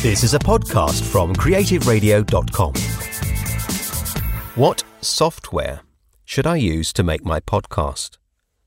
This is a podcast from creativeradio.com. What software should I use to make my podcast?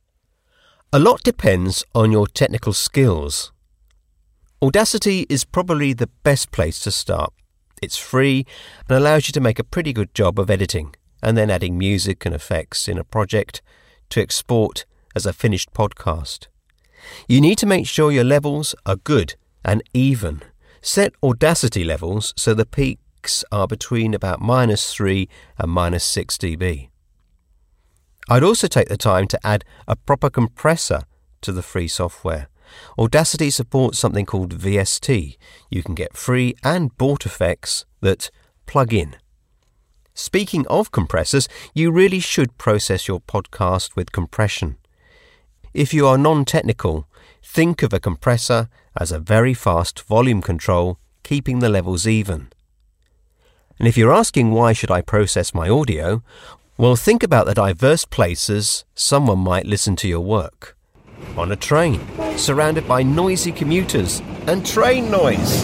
A lot depends on your technical skills. Audacity is probably the best place to start. It's free and allows you to make a pretty good job of editing and then adding music and effects in a project to export as a finished podcast. You need to make sure your levels are good and even. Set Audacity levels so the peaks are between about -3 and -6 dB. I'd also take the time to add a proper compressor to the free software. Audacity supports something called VST. You can get free and bought effects that plug in. Speaking of compressors, you really should process your podcast with compression. If you are non-technical, think of a compressor as a very fast volume control, keeping the levels even. And if you're asking why should I process my audio, well, think about the diverse places someone might listen to your work. On a train, surrounded by noisy commuters and train noise.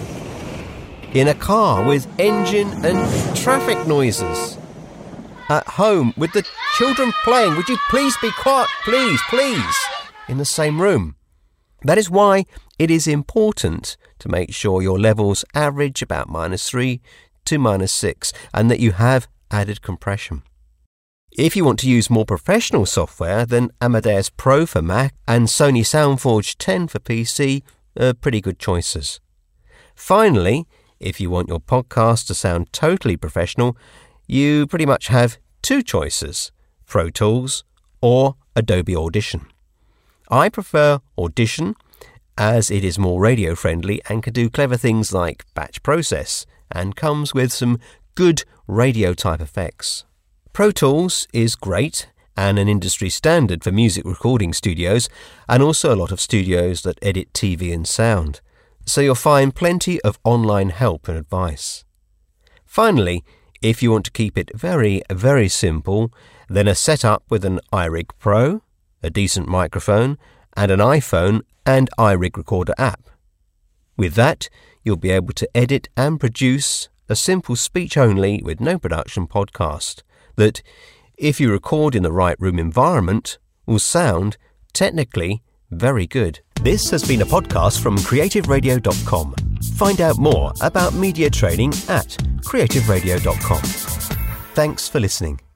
In a car with engine and traffic noises. At home with the children playing. Would you please be quiet? Please. In the same room. That is why it is important to make sure your levels average about -3 to -6 and that you have added compression. If you want to use more professional software, then Amadeus Pro for Mac and Sony SoundForge 10 for PC are pretty good choices. Finally, if you want your podcast to sound totally professional, you pretty much have two choices, Pro Tools or Adobe Audition. I prefer Audition as it is more radio friendly and can do clever things like batch process and comes with some good radio type effects. Pro Tools is great and an industry standard for music recording studios and also a lot of studios that edit TV and sound. So you'll find plenty of online help and advice. Finally, if you want to keep it very, very simple, then a setup with an iRig Pro, a decent microphone, and an iPhone and iRig Recorder app. With that, you'll be able to edit and produce a simple speech-only with no production podcast that, if you record in the right room environment, will sound technically very good. This has been a podcast from creativeradio.com. Find out more about media training at creativeradio.com. Thanks for listening.